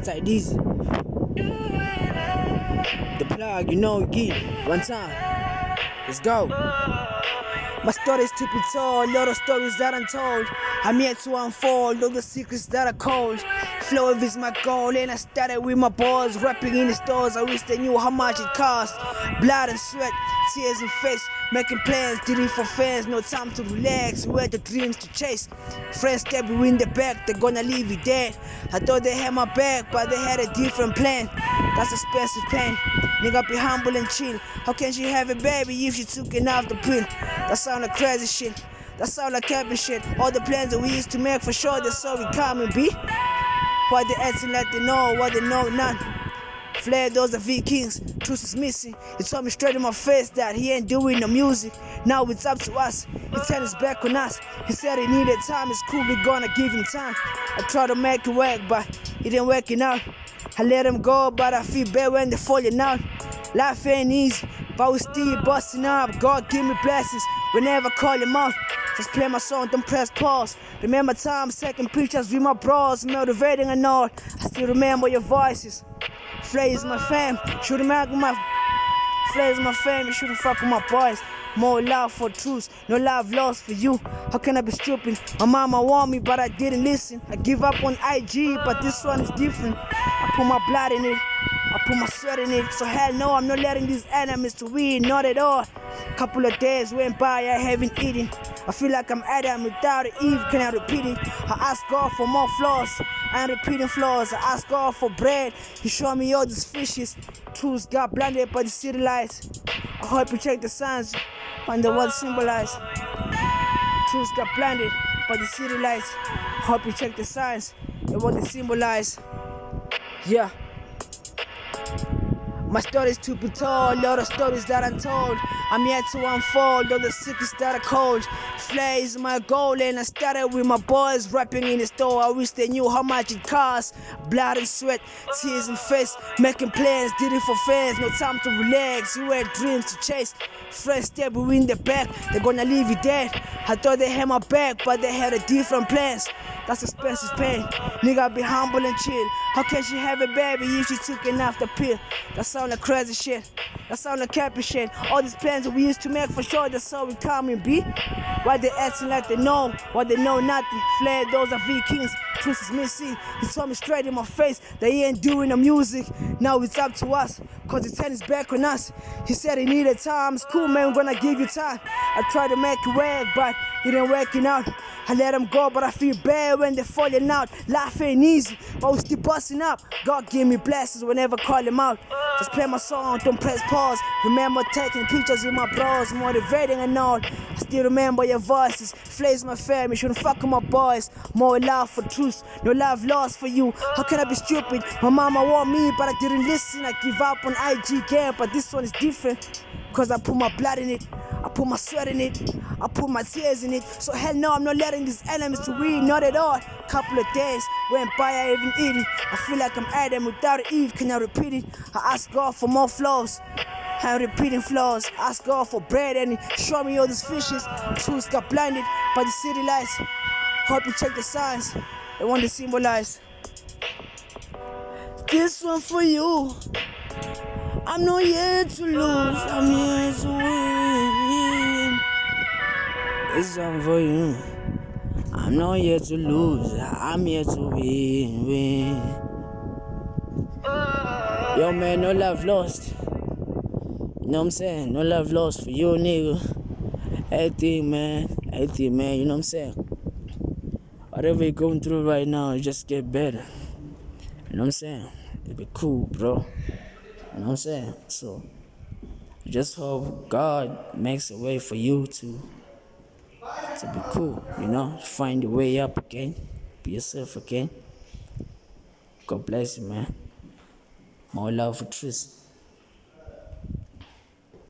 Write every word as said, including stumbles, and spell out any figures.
Take easy. The plug, you know, you get it. One time. Let's go. My stories to be told, lot of stories that I'm told. I'm here to unfold all the secrets that are cold. Flow is my goal, and I started with my boys, rapping in the stores. I wish they knew how much it cost. Blood and sweat, tears and face, making plans, did it for fans. No time to relax, we had the dreams to chase. Friends stab you in the back, they're gonna leave you dead. I thought they had my back, but they had a different plan. That's expensive pain. Nigga, be humble and chill. How can she have a baby if she took it off the pill? That sound like crazy shit. That sound like capping shit. All the plans that we used to make for sure, that's how we come and be. Why they acting like they know what they know none? Flair, those are Vikings. Truth is missing. He told me straight in my face that he ain't doing no music. Now it's up to us. He turned his back on us. He said he needed time. It's cool, we gonna give him time. I tried to make it work, but it ain't working out. I let him go, but I feel bad when they're falling out. Life ain't easy, but we still busting up. God give me blessings whenever I call him out. Just play my song, don't press pause. Remember times taking pictures with my bros, motivating and all. I still remember your voices. Flay is my fam, shouldn't make my Flay is my fam, you shouldn't fuck with my boys. More love for truth, no love lost for you. How can I be stupid? My mama want me, but I didn't listen. I give up on I G, but this one is different. I put my blood in it, I put my sweat in it. So hell no, I'm not letting these enemies to win, not at all. Couple of days went by, I haven't eaten. I feel like I'm Adam without Eve, can I repeat it? I ask God for more flaws, I ain't repeating flaws. I ask God for bread, He showed me all these fishes. Truths got blinded by the city lights. I hope you check the signs, wonder what it symbolize. Truths got blinded by the city lights. I hope you check the signs and what they symbolize. Yeah. My stories to be told, lot of stories that I'm told. I'm here to unfold all the secrets that are cold. Flay is my goal, and I started with my boys, rapping in the store. I wish they knew how much it cost. Blood and sweat, tears and face, making plans, did it for fans. No time to relax, you had dreams to chase. Friends stab you in the back, they're gonna leave you dead. I thought they had my back, but they had a different plans. That's expensive pain. Nigga, be humble and chill. How can she have a baby if she took it off the pill? That sound like crazy shit. That sound like capping shit. All these plans that we used to make for sure, that's how we come and be. Why they acting like they know, why they know nothing? Flair, those are Vikings. Truth is missing. He told me straight in my face that he ain't doing the music. Now it's up to us, cause he turned his back on us. He said he needed time. It's cool, man, I'm gonna give you time. I tried to make it work, but it ain't working out. I let him go, but I feel bad when they're falling out. Life ain't easy, but we still busting up. God give me blessings whenever I call him out. Just play my song, don't press pause. Remember taking pictures with my bros, motivating and all. I still remember your voices. Flay's my family, shouldn't fuck with my boys. More love for truth, no love lost for you. How can I be stupid? My mama want me, but I didn't listen. I give up on I G game, but this one is different. Cause I put my blood in it, I put my sweat in it, I put my tears in it. So hell no, I'm not letting these enemies to win, not at all. Couple of days went by, I even eat it. I feel like I'm Adam without Eve, can I repeat it? I ask God for more flaws, I'm repeating flaws. Ask God for bread and He show me all these fishes. Truth got blinded by the city lights. Hope you check the signs, they want to symbolize. This one for you. I'm not here to lose, I'm here to win. This one for you. I'm not here to lose, I'm here to win, win. Yo man, no love lost. You know what I'm saying? No love lost for you, nigga. Everything, man. Everything, man. You know what I'm saying? Whatever you're going through right now, you just get better. You know what I'm saying? It'll be cool, bro. You know what I'm saying? So, just hope God makes a way for you to to be cool, you know? Find your way up again. Be yourself again. God bless you, man. More love for truth.